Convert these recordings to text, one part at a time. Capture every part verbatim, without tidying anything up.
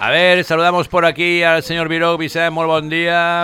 A ver, saludamos por aquí al señor Viró. Vicent, muy buen día.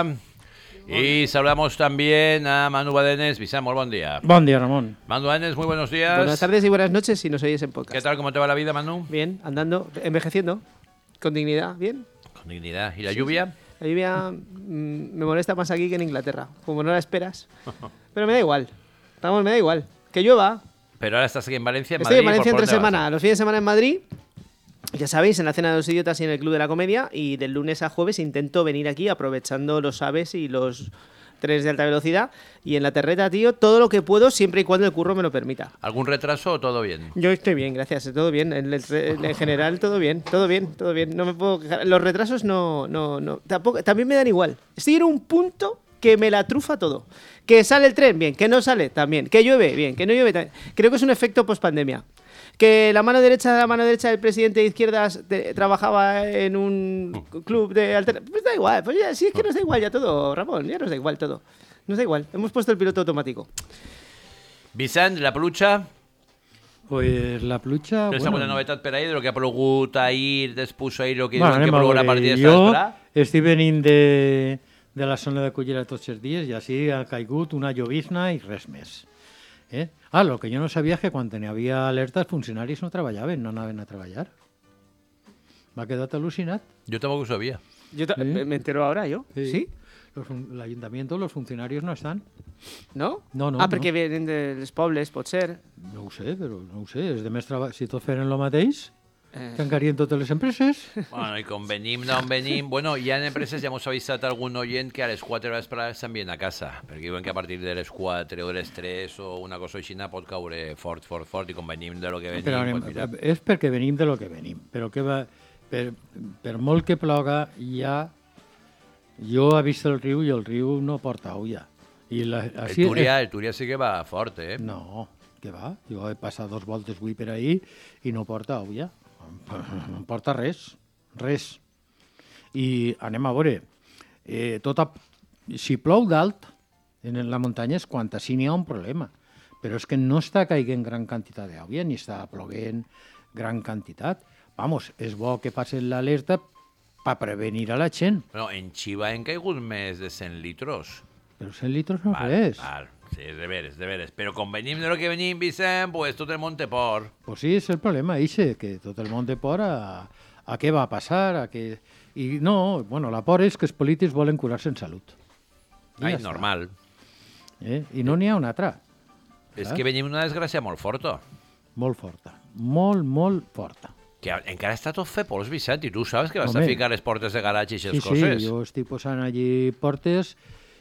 Y saludamos también a Manu Badenes. Vicent, muy buen día. Buen día, Ramón. Manu Badenes, muy buenos días. Buenas tardes y buenas noches si nos oyes en podcast. ¿Qué tal, cómo te va la vida, Manu? Bien, andando, envejeciendo, con dignidad, bien. Con dignidad. ¿Y la lluvia? La lluvia mmm, me molesta más aquí que en Inglaterra, como no la esperas. Pero me da igual, Ramón, me da igual. Que llueva. Pero ahora estás aquí en Valencia, en Estoy Madrid. en Valencia ¿por entre dónde vas? semana, los fines de semana en Madrid. Ya sabéis, en la Cena de los Idiotas y en el Club de la Comedia. Y del lunes a jueves intento venir aquí aprovechando los AVEs y los trenes de alta velocidad. Y en la terreta, tío, todo lo que puedo, siempre y cuando el curro me lo permita. ¿Algún retraso o todo bien? Yo estoy bien, gracias. Todo bien. En, el- en general, todo bien. Todo bien, todo bien. No me puedo quejar. Los retrasos no, no, no. Tampoco, también me dan igual. Estoy en un punto que me la trufa todo. Que sale el tren, bien. Que no sale, también. Que llueve, bien. Que no llueve, también. Creo que es un efecto pospandemia. Que la mano derecha, la mano derecha del presidente de izquierdas te- trabajaba en un club de alternativa. Pues da igual. Pues ya, sí, es que nos da igual ya todo, Ramón. Ya nos da igual todo. Nos da igual. Hemos puesto el piloto automático. Vicent, la pluja? Pues la pluja... Tens alguna novetat per ahir de lo que ha plogut ahir, després ahir, o que bueno, diuen que anem a plourà a veure. partir d'esta Jo vesprà? estic venint de, de la zona de Cullera tots els dies i així ha caigut una llovizna i res més. Eh? Ah, lo que jo no sabia és que quan n'hi havia alerta els funcionaris no treballaven, no anaven a treballar. M'ha quedat al·lucinat. Jo tampoc ho sabia. Yo ta- Sí. me me entero ahora, yo. ¿Sí? Los fun- El ayuntamiento, los funcionarios no están. ¿No? No, no, Ah, no. perquè venen dels pobles, pot ser. No ho sé, però no ho sé. És de més treball. Si tots feren el mateix, Eh, tancarien totes les empreses. Bueno, i com venim d'on venim... Bueno, hi ha empreses, ja m'ho ha avisat algun oient, que a les quatre de vesprada s'envien a casa, perquè diuen que a partir de les quatre o de les tres o una cosa així pot caure fort, fort, fort, i com venim de lo que venim... Però anem, pues mira, és perquè venim de lo que venim. Però que va, per, per molt que ploga, ja... Jo he vist el riu i el riu no porta olla. I la, el així, Túria, el Túria sí que va fort, eh? No, que va. Jo he passat dos voltes avui per ahir i no porta olla. No porta res, res. I anem a veure, eh, tota, si plou dalt, en la muntanya és quan així n'hi ha un problema. Però és que no està caiguent gran quantitat d'aigua, ni està ploguent gran quantitat. Vamos, és bo que passen l'alerta per prevenir a la gent. Bueno, en Xiva han caigut més de cent litros. Però cent litros no Val, res. val. Sí, de veres, de veres. Però com venim de lo que venim, Vicent, pues tot el món té por. Pues sí, és el problema, ixe, que tot el món té por a, a què va passar, a què... I no, bueno, la por és que els polítics volen curar-se en salut. I Ai, ja està. normal. Eh? I no n'hi ha una altra. És Ah. que venim d'una desgràcia molt forta. Molt forta. Molt, molt forta. Que encara està tot fet pols, Vicent, i tu saps que vas Home. a ficar les portes de garatge i Sí, aquestes sí, coses. jo estic posant allí portes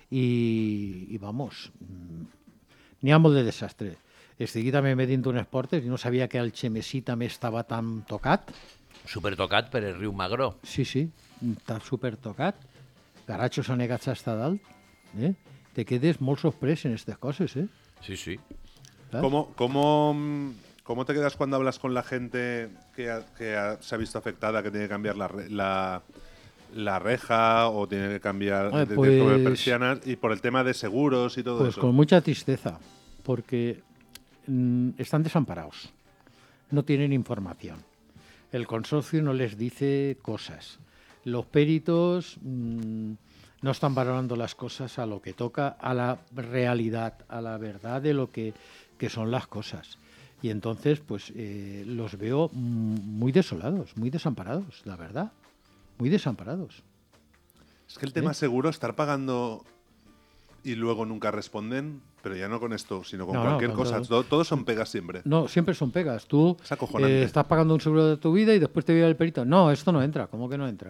i, i vamos, mm, n'hi ha molt de desastre. Estic també medint unes portes i no sabia que el Xemesí també estava tan tocat. Supertocat per el riu Magró. Sí, sí, està super tocat. Garatxos anegats hasta dalt. Eh? Te quedes molt sorprès en aquestes coses, eh? Sí, sí. ¿Sabes? ¿Cómo, cómo, mm, cómo te quedas cuando hablas con la gente que, ha- que ha- se ha visto afectada, que tiene que cambiar la, re- la, la reja o tiene que cambiar Ah, de- de pues- sobre persianas y por el tema de seguros y todo Pues eso? con mucha tristeza, porque mm, están desamparados, no tienen información. El consorcio no les dice cosas. Los peritos mm, no están valorando las cosas a lo que toca, a la realidad, a la verdad de lo que, que son las cosas. Y entonces, pues eh, los veo mm, muy desolados, muy desamparados, la verdad, muy desamparados. Es que el tema seguro, estar pagando y luego nunca responden, pero ya no con esto, sino con No, no, cualquier con cosa. todo. To- Todos son pegas siempre. No, siempre son pegas. Tú Es acojonante. eh, estás pagando un seguro de tu vida y después te viene el perito. No, esto no entra. ¿Cómo que no entra?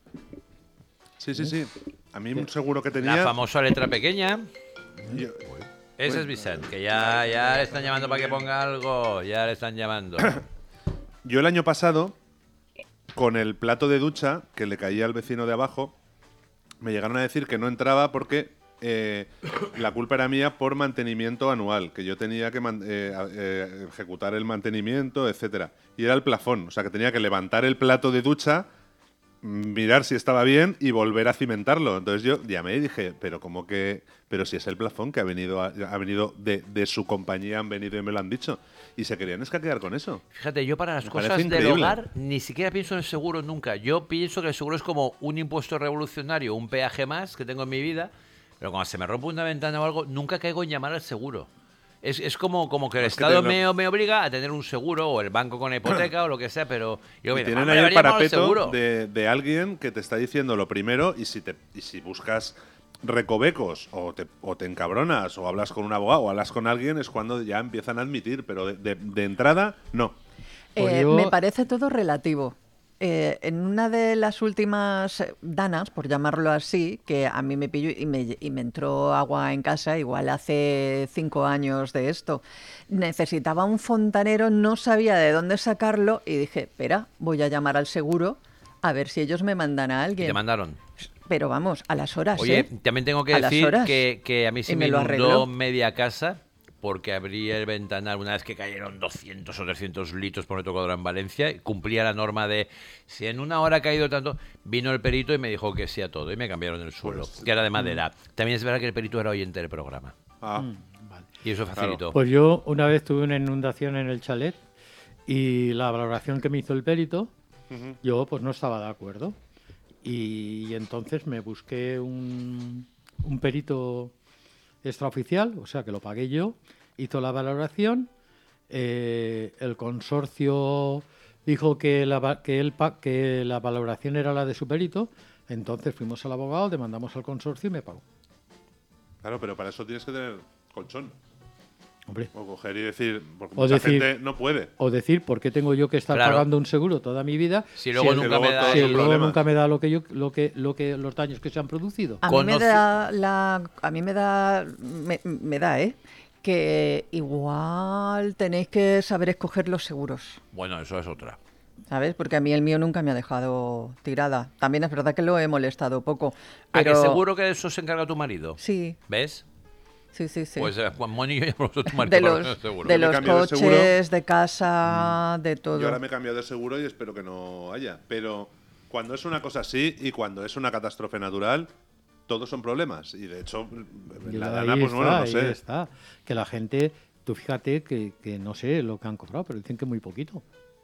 Sí, sí, sí. A mí un seguro que La tenía... famosa letra pequeña. yo- Ese es Vicent, que ya, ya le están llamando para que ponga algo. Ya le están llamando. Yo el año pasado, con el plato de ducha que le caía al vecino de abajo, me llegaron a decir que no entraba porque eh, la culpa era mía por mantenimiento anual, que yo tenía que man- eh, a- eh, ejecutar el mantenimiento, etcétera. Y era el plafón, o sea que tenía que levantar el plato de ducha mirar si estaba bien y volver a cimentarlo. Entonces yo llamé y dije, pero como que, pero si es el plafón que ha venido, a- ha venido de, de su compañía, han venido y me lo han dicho. Y se querían escaquear con eso. Fíjate, yo para las Me cosas parece del increíble. hogar ni siquiera pienso en el seguro nunca. Yo pienso que el seguro es como un impuesto revolucionario, un peaje más que tengo en mi vida, pero cuando se me rompe una ventana o algo, nunca caigo en llamar al seguro. Es, es como, como que el Es que Estado te- me, me obliga a tener un seguro, o el banco con la hipoteca, o lo que sea, pero yo Y mira, tienen hombre, ahí el debería llamar al parapeto seguro. de, de alguien que te está diciendo lo primero y si, te, y si buscas recovecos o te, o te encabronas o hablas con un abogado o hablas con alguien es cuando ya empiezan a admitir, pero de, de- de entrada, no. Pues Eh, yo- Me parece todo relativo. Eh, en una de las últimas eh, danas, por llamarlo así, que a mí me pilló y me, y me entró agua en casa, igual hace cinco años de esto, necesitaba un fontanero, no sabía de dónde sacarlo y dije, espera, voy a llamar al seguro a ver si ellos me mandan a Y alguien. te mandaron. Pero vamos, a las horas, Oye, ¿eh? también tengo que A las decir horas. que, que a mí se Y me me lo inundó arregló. media casa porque abrí el ventanal una vez que cayeron doscientos o trescientos litros por metro cuadrado en Valencia y cumplía la norma de si en una hora ha caído tanto, vino el perito y me dijo que sí a todo y me cambiaron el suelo, Pues, que era de madera. También es verdad que el perito era oyente del programa Ah, Vale. y eso facilitó. Pues yo una vez tuve una inundación en el chalet y la valoración que me hizo el perito, ujú. yo pues no estaba de acuerdo. Y, entonces me busqué un, un perito extraoficial, o sea que lo pagué yo, hizo la valoración, eh, el consorcio dijo que la, va- que, él pa- que la valoración era la de su perito, entonces fuimos al abogado, demandamos al consorcio y me pagó. Claro, pero para eso tienes que tener colchón. Hombre. O coger y decir, porque O mucha decir- gente no puede. O decir, ¿por qué tengo yo que estar Claro. pagando un seguro toda mi vida Si luego el- nunca luego me da todo si es el- un luego problema. nunca me da lo que yo lo que lo que los daños que se han producido? A mí me Conoce- da la, a mí me da, me, me da, ¿eh? Que igual tenéis que saber escoger los seguros, Bueno, eso es otra. ¿sabes? Porque a mí el mío nunca me ha dejado tirada. También es verdad que lo he molestado poco, ¿A pero que seguro que de eso se encarga tu marido? sí, ¿Ves? sí, sí, sí. Pues eh, Juan Moni y yo llamamos a tu marido de para los, el seguro. de Yo me los cambio de seguro. coches, de casa, de todo. Yo ahora me he cambiado de seguro y espero que no haya. Pero cuando es una cosa así y cuando es una catástrofe natural, todos son problemas. Y de hecho, Y la ahí Dana, pues está, bueno, no ahí sé. está. Que la gente, tú fíjate que, que no sé lo que han cobrado, pero dicen que muy poquito.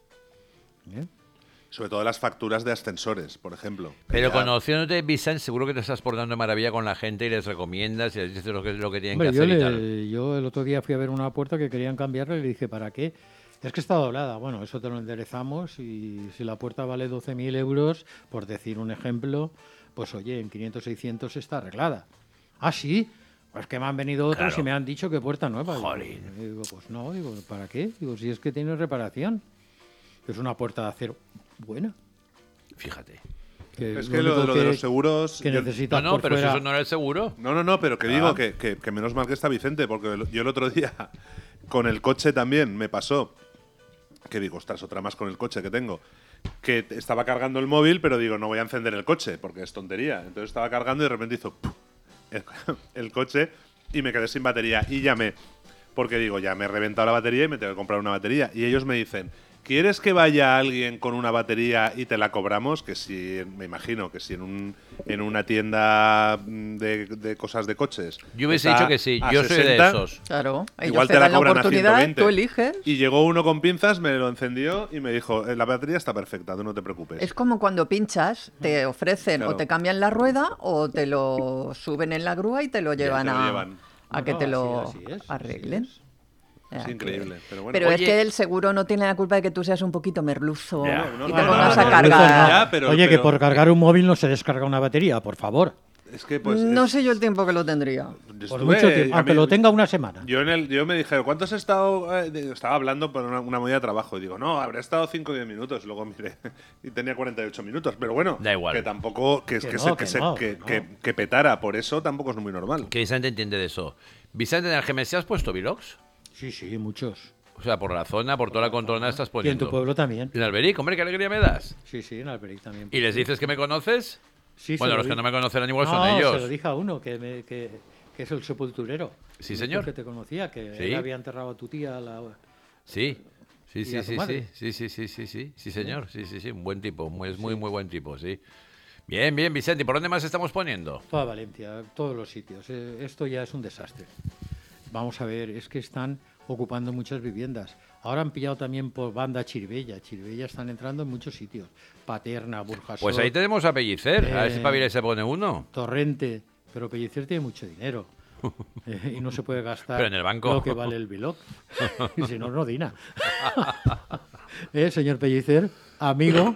¿Eh? Sobre todo las facturas de ascensores, por ejemplo. Pero Ya- conociéndote, Vicent, seguro que te estás portando de maravilla con la gente y les recomiendas y les dices lo que, lo que tienen Hombre, que yo, hacer y tal. le- yo el otro día fui a ver una puerta que querían cambiarla y le dije, ¿para qué? Es que está doblada. Bueno, eso te lo enderezamos y si la puerta vale doce mil euros, por decir un ejemplo, pues oye, en quinientos, seiscientos está arreglada. Ah, sí. Pues que me han venido otros Claro. y me han dicho que puerta nueva. Digo, Jolín. Digo, pues no, digo, ¿para qué? Digo, si es que tiene reparación. Es una puerta de acero buena. Fíjate. Que Es que lo, único lo de los seguros. que yo- necesita No, no, por pero si fuera- eso no era el seguro. No, no, no, pero que Ah. digo que, que- que menos mal que está Vicente, porque el- yo el otro día con el coche también me pasó, que digo, ostras, otra más con el coche que tengo, que t- estaba cargando el móvil, pero digo, no voy a encender el coche, porque es tontería. Entonces estaba cargando y de repente hizo ¡puf! el, el coche y me quedé sin batería y llamé, porque digo, ya me he reventado la batería y me tengo que comprar una batería. Y ellos me dicen, ¿quieres que vaya alguien con una batería y te la cobramos? Que si, me imagino, que si en, un, en una tienda mm, de, de cosas de coches. Yo hubiese está dicho que sí. a Yo soy de sesenta, esos. Claro, ellos Igual te te la dan la cobran a oportunidad, ciento veinte. tú eliges. Y llegó uno con pinzas, me lo encendió y me dijo, "Eh, la batería está perfecta, tú no te preocupes. Es como cuando pinchas, te ofrecen Claro. o te cambian la rueda o te lo suben en la grúa y te lo llevan, te lo a, llevan. a No, que no, te así- lo así es, así arreglen. es. O sea Es que- increíble, pero bueno. Pero es Oye- que el seguro no tiene la culpa de que tú seas un poquito merluzo Ya. No, y no, te no, pongas no, a no, cargar. no, Ya, pero- Oye, que pero- por cargar un móvil no se descarga una batería, por favor. Es que pues... no es- sé yo el tiempo que lo tendría. Por estuve- mucho tiempo, a aunque mí- lo tenga una semana. Yo, en el, yo me dije, ¿cuánto has estado? Eh, de- estaba hablando por una, una movida de trabajo y digo, no, habré estado cinco o diez minutos. Luego miré y tenía cuarenta y ocho minutos. Pero bueno, Da igual. que tampoco, que, Que que, no, se- que que se- no, que- que no. que- que petara por eso tampoco es muy normal. Que Vicente entiende de eso. Vicente, ¿en el G M S has puesto Vilox? Sí, sí, muchos. O sea, por la zona, por toda la contorna estás Y en poniendo. tu pueblo también. ¿Y en Alberic? Hombre, qué alegría me das. Sí, sí, en Alberic también. ¿Y les dices que me conoces? Sí, Bueno, se lo los que di- no me conocerán igual son No, ellos. se lo dije a uno que, me- que, que es el sepulturero. Sí, Dijo señor. Que te conocía, que Sí. él había enterrado a tu tía. La... Sí, Sí, y sí, a tu sí, madre. sí, sí, sí, sí, sí, sí, sí, señor, sí, sí, sí, un buen tipo, muy, es muy, muy buen tipo, sí. Bien, bien, Vicente, ¿y por dónde más estamos poniendo? Toda Valencia, todos los sitios. Eh, Esto ya es un desastre. Vamos a ver, es que están ocupando muchas viviendas. Ahora han pillado también por banda Chirivella. Chirivella están entrando en muchos sitios. Paterna, Burjasot, Pues ahí tenemos a Pellicer, a ver si Eh, Pavila se pone uno. Torrente. Pero Pellicer tiene mucho dinero. Eh, y no se puede gastar Pero en el banco. lo que vale el Biloc. Y si no, no dina. ¿Eh, señor Pellicer? Amigo.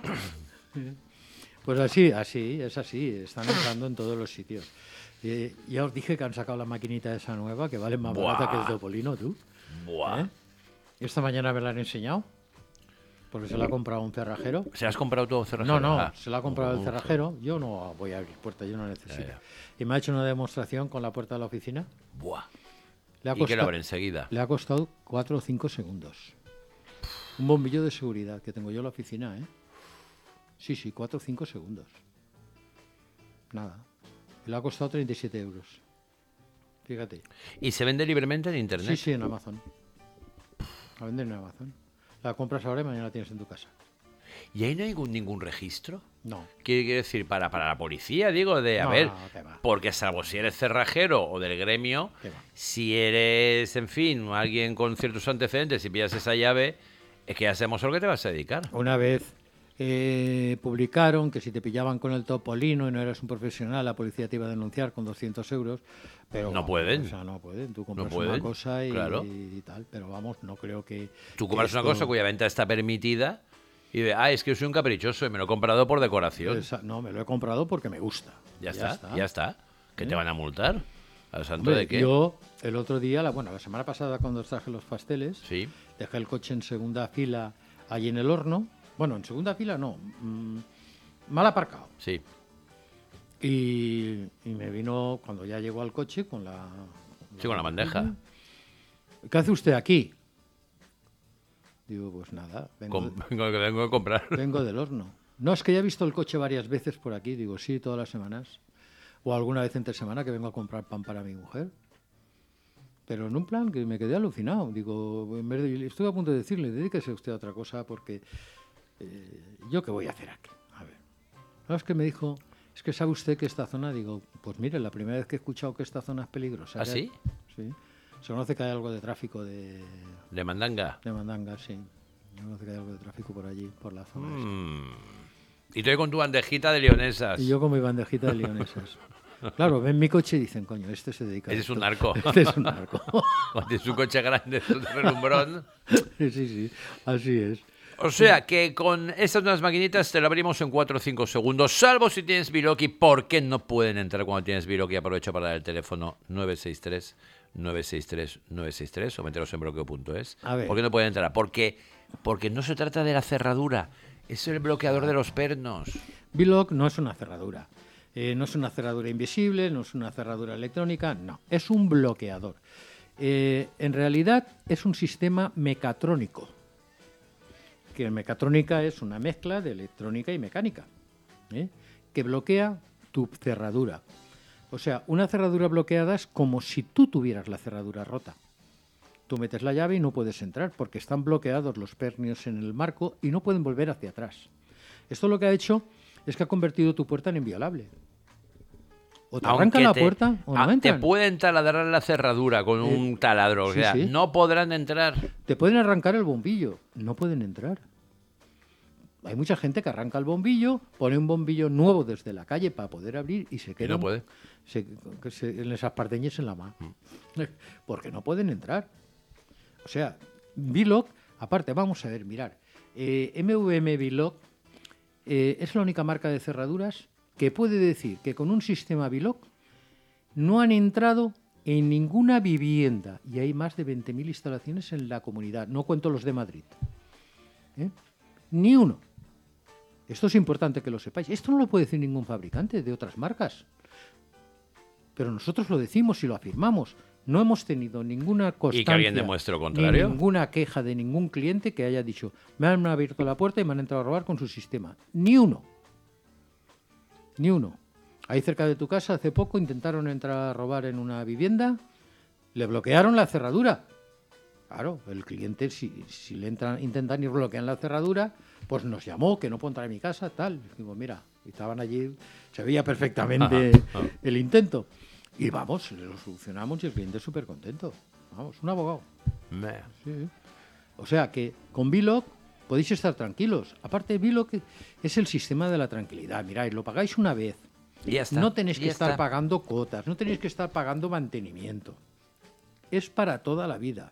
Pues así, así, es así. Están entrando en todos los sitios. Eh, ya os dije que han sacado la maquinita esa nueva, que vale más Buah. barata que el Topolino, tú. Buah. ¿Eh? Esta mañana me la han enseñado. Porque se la ha comprado un cerrajero. ¿Se has comprado todo cerrajero? No, no, Ah. se la ha comprado el Uf. cerrajero. Yo no voy a abrir puertas, yo no necesito. Ya, ya. Y me ha hecho una demostración con la puerta de la oficina. Buah. Le ha ¿Y qué lo costado, abre enseguida? le ha costado cuatro o cinco segundos. Un bombillo de seguridad que tengo yo en la oficina, ¿eh? Sí, sí, cuatro o cinco segundos. Nada. Y le ha costado treinta y siete euros. Fíjate. ¿Y se vende libremente en internet? Sí, sí, en Amazon. La venden en Amazon. La compras ahora y mañana la tienes en tu casa. ¿Y ahí no hay ningún, ningún registro? No. ¿Qué quiere decir? Para, para la policía, digo, de, a No, ver, no, que va. porque salvo si eres cerrajero o del gremio, Que va. si eres, en fin, alguien con ciertos antecedentes y pillas esa llave, es que ya sabemos a lo que te vas a dedicar. Una vez eh, publicaron que si te pillaban con el Topolino y no eras un profesional, la policía te iba a denunciar con doscientos euros. Pero No vamos, pueden. O sea, no pueden. Tú compras pueden, una cosa y, claro. y tal. Pero vamos, no creo que. Tú que compras una esto- cosa cuya venta está permitida y de, ah, es que yo soy un caprichoso y me lo he comprado por decoración. Esa- no, me lo he comprado porque me gusta. Ya, está, ya está. ¿Que te van a multar? ¿Al santo Hombre, de qué? yo el otro día, la, bueno, la semana pasada cuando os traje los pasteles, Sí. dejé el coche en segunda fila allí en el horno. Bueno, en segunda fila no, mm, mal aparcado. Sí. Y, y me vino, cuando ya llegó al coche, con la... Sí, con la bandeja. ¿Qué hace usted aquí? Digo, pues nada, vengo, Con, con lo que vengo a comprar. de- vengo del horno. No, es que ya he visto el coche varias veces por aquí. Digo, sí, todas las semanas. O alguna vez entre semana que vengo a comprar pan para mi mujer. Pero en un plan que me quedé alucinado. Digo, en vez de- estuve a punto de decirle, dedíquese usted a otra cosa porque eh, ¿yo qué voy a hacer aquí? A ver. ¿Sabes qué me dijo? Es que sabe usted que esta zona, digo, pues mire, la primera vez que he escuchado que esta zona es peligrosa. ¿Ah, Que- sí? Sí. Se conoce que hay algo de tráfico de, De mandanga. de mandanga, sí. Se conoce que hay algo de tráfico por allí, por la zona. esa. Mm. Y tú ahí con tu bandejita de leonesas. Y yo con mi bandejita de leonesas. Claro, ven mi coche y dicen, coño, este se dedica a Ese es un esto. narco. Este es un narco. Cuando tienes un coche grande, es un relumbrón. Sí, sí, sí, así es. O sea, que con estas nuevas maquinitas te lo abrimos en cuatro o cinco segundos, salvo si tienes Biloki. ¿Por qué no pueden entrar cuando tienes Biloki? Aprovecho para dar el teléfono nueve seis tres, nueve seis tres, nueve seis tres o meteros en bloqueo punto es. A ver. ¿Por qué no pueden entrar? Porque, porque no se trata de la cerradura, es el bloqueador de los pernos. Biloc no es una cerradura. Eh, no es una cerradura invisible, no es una cerradura electrónica, no. Es un bloqueador. Eh, en realidad es un sistema mecatrónico. Que mecatrónica es una mezcla de electrónica y mecánica, ¿eh? Que bloquea tu cerradura. O sea, una cerradura bloqueada es como si tú tuvieras la cerradura rota. Tú metes la llave y no puedes entrar porque están bloqueados los pernios en el marco y no pueden volver hacia atrás. Esto lo que ha hecho es que ha convertido tu puerta en inviolable. O te arranca Aunque la te- puerta o no ah, te entran. pueden taladrar la cerradura con un taladro, o sí, sea, sí. no podrán entrar. Te pueden arrancar el bombillo, no pueden entrar. Hay mucha gente que arranca el bombillo, pone un bombillo nuevo desde la calle para poder abrir y se quedan no puede. se- que se- en esas parteñas en la mano. Porque no pueden entrar. O sea, Biloc, aparte, vamos a ver, mirar, eh, M V M Biloc eh, es la única marca de cerraduras que puede decir que con un sistema Biloc no han entrado en ninguna vivienda y hay más de veinte mil instalaciones en la comunidad. No cuento los de Madrid. ¿Eh? Ni uno. Esto es importante que lo sepáis. Esto no lo puede decir ningún fabricante de otras marcas. Pero nosotros lo decimos y lo afirmamos. No hemos tenido ninguna constancia, Y que alguien demuestre lo ni contrario. ninguna queja de ningún cliente que haya dicho me han abierto la puerta y me han entrado a robar con su sistema. Ni uno. Ni uno. Ahí cerca de tu casa hace poco intentaron entrar a robar en una vivienda, le bloquearon la cerradura. Claro, el cliente, si, si le entran, intentan y bloquean la cerradura, pues nos llamó, que no puedo entrar a mi casa, tal. Digo, mira, y estaban allí, se veía perfectamente el intento. Y vamos, lo solucionamos y el cliente súper contento. Vamos, un abogado. Me- Sí. O sea que con Biloc podéis estar tranquilos. Aparte, Biloc es el sistema de la tranquilidad. Mirad, lo pagáis una vez. Y ya está. No tenéis que ya estar está. pagando cuotas, no tenéis que estar pagando mantenimiento. Es para toda la vida.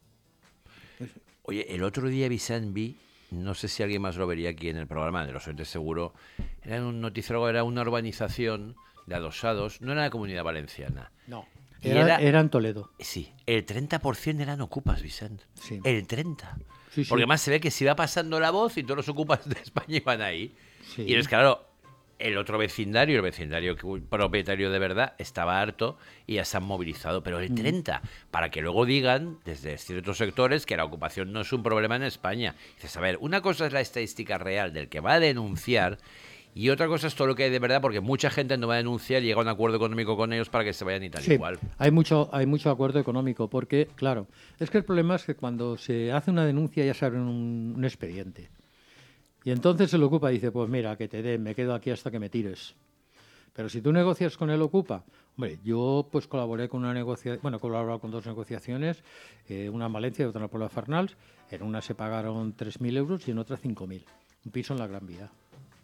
Oye, el otro día Vicent vi, no sé si alguien más lo vería aquí en el programa, de los oyentes seguro, era en un noticiero, era una urbanización de adosados, no era la Comunidad Valenciana. No. Y Era, era- era en Toledo. Sí, el treinta por ciento eran ocupas, Vicent. Sí. El treinta. Sí, sí. Porque además se ve que se iba pasando la voz y todos los ocupas de España iban ahí. Sí. Y es claro, el otro vecindario, el vecindario que- propietario de verdad, estaba harto y ya se han movilizado. Pero Mm. el treinta, para que luego digan desde ciertos sectores que la ocupación no es un problema en España. Dices, a ver, una cosa es la estadística real del que va a denunciar y otra cosa es todo lo que hay de verdad, porque mucha gente no va a denunciar y llega a un acuerdo económico con ellos para que se vayan y tal Sí, igual. hay mucho, hay mucho acuerdo económico, porque, claro, es que el problema es que cuando se hace una denuncia ya se abre un, un expediente. Y entonces el Ocupa dice, pues mira, que te den, me quedo aquí hasta que me tires. Pero si tú negocias con el Ocupa, hombre, yo pues colaboré con una negociación, bueno, he colaborado con dos negociaciones, eh, una en Valencia y otra en la Puebla de Farnals. En una se pagaron tres mil euros y en otra cinco mil. Un piso en la Gran Vía.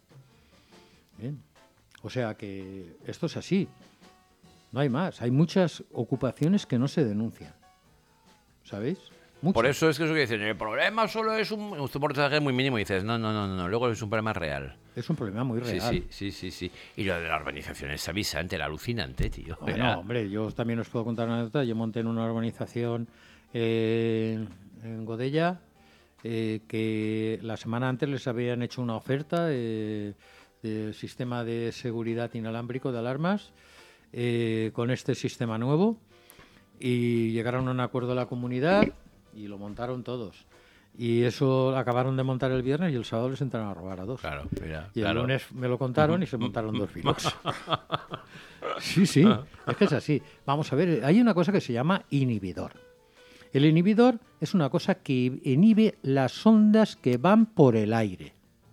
Bien. O sea que esto es así. No hay más. Hay muchas ocupaciones que no se denuncian. ¿Sabéis? Muchas. Por eso es que eso que dicen, el problema solo es un, un porcentaje muy mínimo. Y dices, no, no, no, no, luego es un problema real. Es un problema muy Sí, real. sí, sí, sí, sí. Y lo de la urbanización es avisante, era alucinante, tío. Bueno, Era- hombre, yo también os puedo contar una anécdota. Yo monté en una urbanización eh, en Godella eh, que la semana antes les habían hecho una oferta eh, de sistema de seguridad inalámbrico de alarmas eh, con este sistema nuevo y llegaron a un acuerdo la comunidad y lo montaron todos. Y eso acabaron de montar el viernes y el sábado les entraron a robar a dos. Claro, mira, Y el claro. lunes me lo contaron y se montaron dos Bilocs. Sí, sí, es que es así. Vamos a ver, hay una cosa que se llama inhibidor. El inhibidor es una cosa que inhibe las ondas que van por el aire.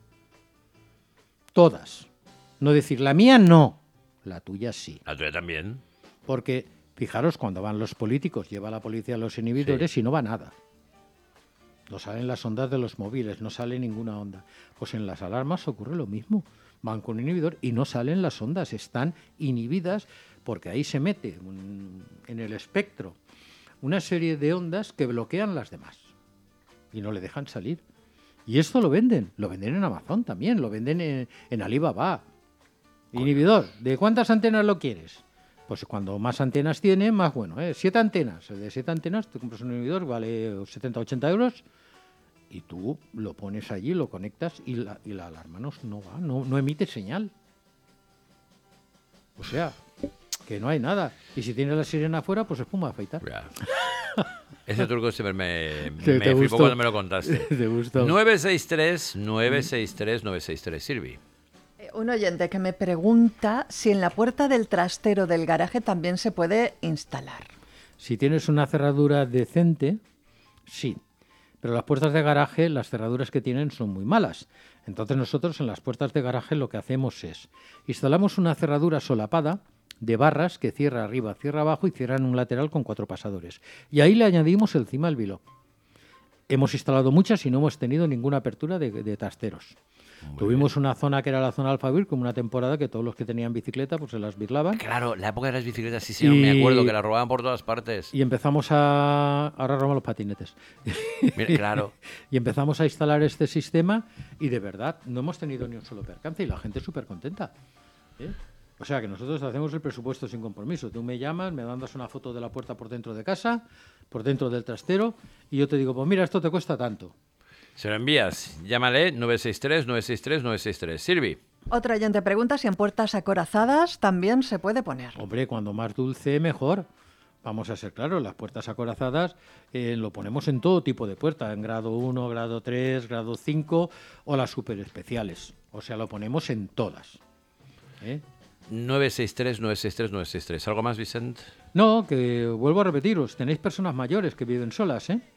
Todas. No decir, la mía no, la tuya sí. La tuya también. Porque, fijaros, cuando van los políticos, lleva la policía los inhibidores y no va nada. No salen las ondas de los móviles, no sale ninguna onda. Pues en las alarmas ocurre lo mismo. Van con inhibidor y no salen las ondas, están inhibidas porque ahí se mete un- en el espectro una serie de ondas que bloquean las demás y no le dejan salir. Y esto lo venden, lo venden en Amazon también, lo venden en, en Alibaba. Inhibidor, ¿de cuántas antenas lo quieres? Pues cuando más antenas tiene, más bueno. ¿eh? Siete antenas. De siete antenas, te compras un inhibidor, vale setenta, ochenta euros. Y tú lo pones allí, lo conectas y la, y la alarma no, no va, no, no emite señal. O sea, que no hay nada. Y si tienes la sirena afuera, pues espuma a afeitar. Ya. Ese truco siempre me, Te- me te flipó gustó. cuando me lo contaste. Te gustó. nueve seis tres, nueve seis tres, nueve seis tres, Silvi. Eh, Un oyente que me pregunta si en la puerta del trastero del garaje también se puede instalar. Si tienes una cerradura decente, sí. Pero las puertas de garaje, las cerraduras que tienen son muy malas. Entonces nosotros en las puertas de garaje lo que hacemos es instalamos una cerradura solapada de barras que cierra arriba, cierra abajo y cierra en un lateral con cuatro pasadores. Y ahí le añadimos encima el Biloc. Hemos instalado muchas y no hemos tenido ninguna apertura de, de trasteros. Tuvimos una zona que era la zona Alfavir, como una temporada que todos los que tenían bicicleta pues se las birlaban. Claro, la época de las bicicletas, sí, sí, no Y- me acuerdo, que la robaban por todas partes. Y empezamos a... Ahora roban los patinetes. Mira, claro. Y empezamos a instalar este sistema y de verdad no hemos tenido ni un solo percance y la gente es súper contenta. ¿eh? O sea que nosotros hacemos el presupuesto sin compromiso. Tú me llamas, me mandas una foto de la puerta por dentro de casa, por dentro del trastero y yo te digo, pues mira, esto te cuesta tanto. Se lo envías, llámale nueve seis tres, nueve seis tres, nueve seis tres. Silvi. Otro oyente pregunta si en puertas acorazadas también se puede poner. Hombre, cuando más dulce, mejor. Vamos a ser claros, las puertas acorazadas eh, lo ponemos en todo tipo de puerta, en grado uno, grado tres, grado cinco o las super especiales. O sea, lo ponemos en todas. ¿eh? nueve seis tres, nueve seis tres, nueve seis tres. ¿Algo más, Vicent? No, que vuelvo a repetiros, tenéis personas mayores que viven solas, ¿eh?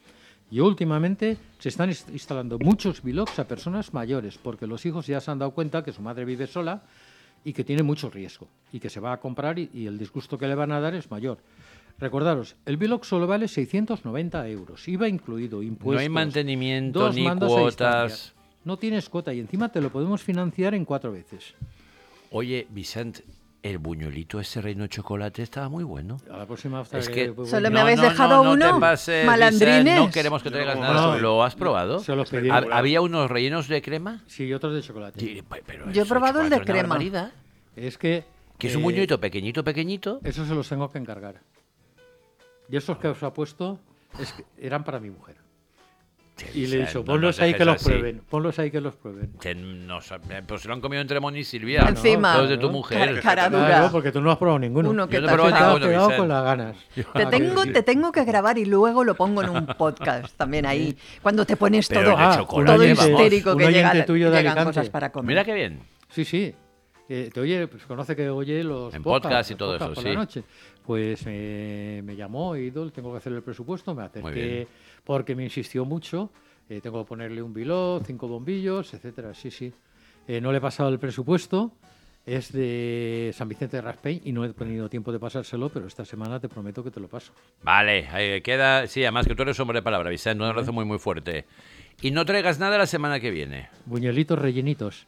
Yo últimamente se están inst- instalando muchos Bilox a personas mayores, porque los hijos ya se han dado cuenta que su madre vive sola y que tiene mucho riesgo, y que se va a comprar y, y el disgusto que le van a dar es mayor. Recordaros, el Bilox solo vale seiscientos noventa euros, I V A incluido, impuestos. No hay mantenimiento dos ni mandos a cuotas. distancia. No tienes cuota y encima te lo podemos financiar en cuatro veces. Oye, Vicent, el buñuelito ese reino de chocolate estaba muy bueno. A la próxima vez Es traeré- que- pues, Solo bueno, me habéis no, no, dejado no, no uno, te pases, malandrines. Vicent, no queremos que traigas Yo nada. no, ¿Lo has probado? se los pedí. Ha- ¿Había unos rellenos de crema? Sí, otros de chocolate. Sí, pe- pero Yo he eso probado el de chocolate es una crema. barbaridad. Es que... Que es un eh, buñuelito pequeñito, pequeñito. Eso se los tengo que encargar. Y esos que os ha puesto es que eran para mi mujer. Y le he dicho, No ponlos nos ahí dejes que los así. prueben. Ponlos ahí que los prueben. Que no sab- eh, pues se lo han comido entre Moni y Silvia. Encima. Los de tu Claro. mujer. Cara, cara dura. Claro, porque tú no has probado ninguno. Uno que Yo no he te probado has Te has ninguno, quedado Vicent. con las ganas. Te tengo, te tengo que grabar y luego lo pongo en un podcast también ahí. Cuando te pones Pero todo, el de Ah, chocolate, todo vamos. histérico Un que oyente llega, tuyo de llegan Alicante. cosas para comer. Mira qué bien. Sí, sí. Eh, te oye, pues conoce que oye los En podcasts, podcast y los todo podcasts eso, por sí. la noche. Pues eh, me llamó, he ido, tengo que hacer el presupuesto, me Muy acerqué bien. porque me insistió mucho. Eh, tengo que ponerle un biló, cinco bombillos, etcétera. Sí, sí. Eh, no le he pasado el presupuesto. Es de San Vicente de Raspeig y no he tenido tiempo de pasárselo, pero esta semana te prometo que te lo paso. Vale, ahí queda. Sí, además que tú eres hombre de palabra, Vicent, no lo hace muy, muy fuerte. Y no traigas nada la semana que viene. Buñuelitos rellenitos.